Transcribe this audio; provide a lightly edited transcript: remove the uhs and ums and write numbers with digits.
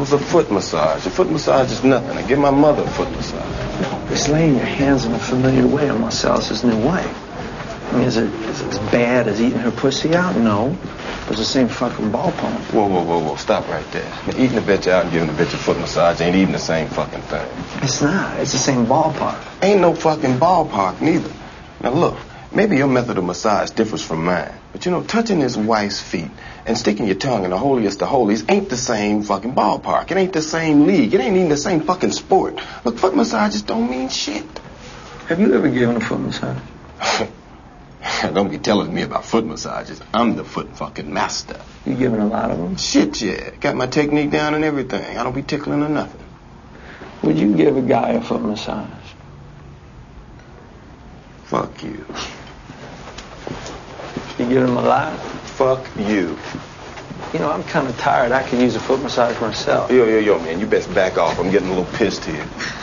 was a foot massage. A foot massage is nothing. I give my mother a foot massage. It's laying your hands in a familiar way on Marcellus' new wife. I mean, is it as bad as eating her pussy out? No. It's the same fucking ballpark. Whoa. Stop right there. Eating a bitch out and giving a bitch a foot massage ain't even the same fucking thing. It's not. It's the same ballpark. Ain't no fucking ballpark, neither. Now, look, maybe your method of massage differs from mine. But, you know, touching his wife's feet and sticking your tongue in the holiest of holies ain't the same fucking ballpark. It ain't the same league. It ain't even the same fucking sport. Look, foot massages don't mean shit. Have you ever given a foot massage? Don't be telling me about foot massages. I'm the foot fucking master. You giving a lot of them? Shit, yeah. Got my technique down and everything. I don't be tickling or nothing. Would you give a guy a foot massage? Fuck you. You give him a lot? Fuck you. You know, I'm kind of tired. I could use a foot massage myself. Yo, man. You best back off. I'm getting a little pissed here.